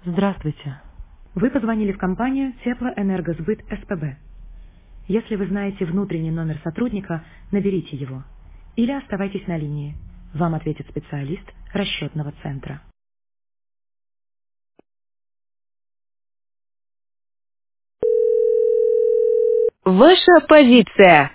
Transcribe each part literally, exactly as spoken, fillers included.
Здравствуйте. Вы позвонили в компанию Теплоэнергосбыт СПБ. Если вы знаете внутренний номер сотрудника, наберите его. Или оставайтесь на линии. Вам ответит специалист расчетного центра. Ваша позиция.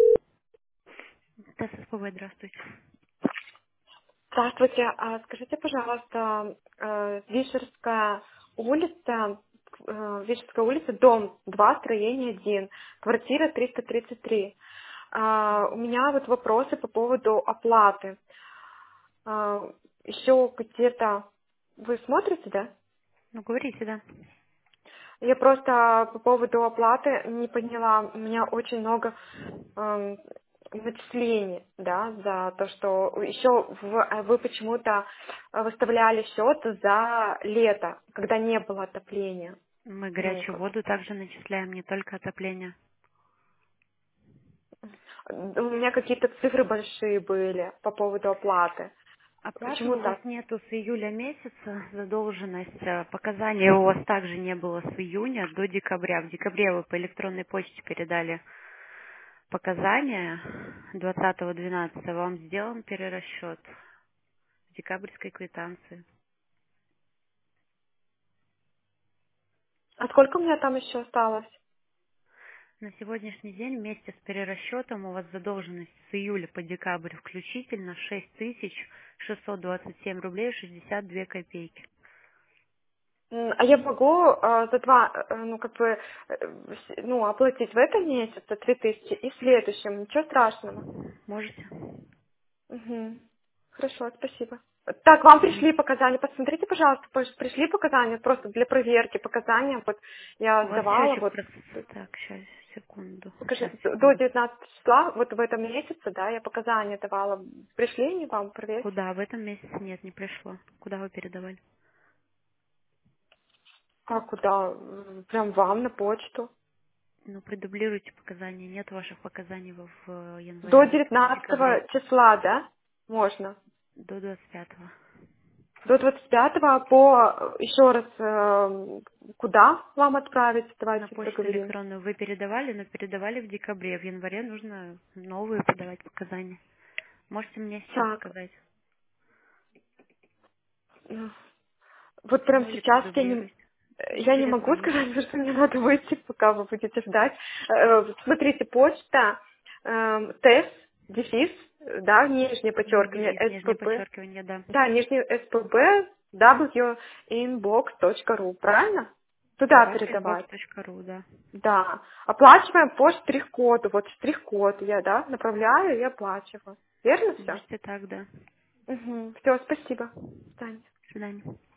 Да, СПБ, здравствуйте. Здравствуйте. А скажите, пожалуйста, э, Вишерская улица, э, Вишерская улица, дом два, строение один, квартира триста тридцать три. А, У меня вот вопросы по поводу оплаты. А, Еще где-то вы смотрите, да? Ну, говорите, да. Я просто по поводу оплаты не поняла. У меня очень много эм, начислений, да, за то, что еще в- вы почему-то выставляли счет за лето, когда не было отопления. Мы Ну, горячую как- воду также начисляем, не только отопление. у меня какие-то цифры большие были по поводу оплаты. А Почему почему у вас так? нету с июля месяца задолженность? э, Показаний у вас также не было с июня до декабря. В декабре вы по электронной почте передали показания. двадцатого двенадцатого вам сделан перерасчет декабрьской квитанции. А сколько у меня там еще осталось? На сегодняшний день вместе с перерасчетом у вас задолженность с июля по декабрь включительно шесть тысяч шестьсот двадцать семь рублей шестьдесят две копейки. М, А я могу э, за два, э, ну, как бы, э, с- ну, оплатить в этом месяце три тысячи и в следующем, ничего страшного. Можете? Угу. Хорошо, спасибо. Так, вам Мгм. пришли показания. Посмотрите, пожалуйста, пож- пришли показания просто для проверки показания. Вот я У вас сдавала, счетчик вот просто... Так, сейчас, секунду. покажи, Сейчас, до секунду. девятнадцатого числа, вот в этом месяце, да, я показания давала. Пришли они вам проверить? Куда? В этом месяце нет, не пришло. Куда вы передавали? Как куда? М, Прям вам на почту. Ну, продублируйте показания. Нет ваших показаний в в До январе. В декабре. девятнадцатого числа, да? Можно. До двадцать пятого. До двадцать пятого по, еще раз, э, куда вам отправить? На Давайте почту договорим. электронную вы передавали, но передавали в декабре. В январе нужно новые подавать показания. Можете мне сейчас Так, сказать? э, вот прямо Ну или сейчас я не, продублируйте. Я я не могу перезвоню. сказать, потому что мне надо выйти, пока вы будете ждать. Э, вот смотрите, почта, э, тест, дефис, да, нижнее Без подчеркивание, дефис, нижнее СПБ, подчеркивание, да. да, нижнее СПБ, www.inbox.ru, правильно? Туда Собака передавать. инбокс точка ру, да. Да. Оплачиваем по штрих-коду. Вот штрих-код я, да, направляю и оплачиваю. Верно все? Можете так, да. Угу. Все, спасибо. До свидания. До свидания.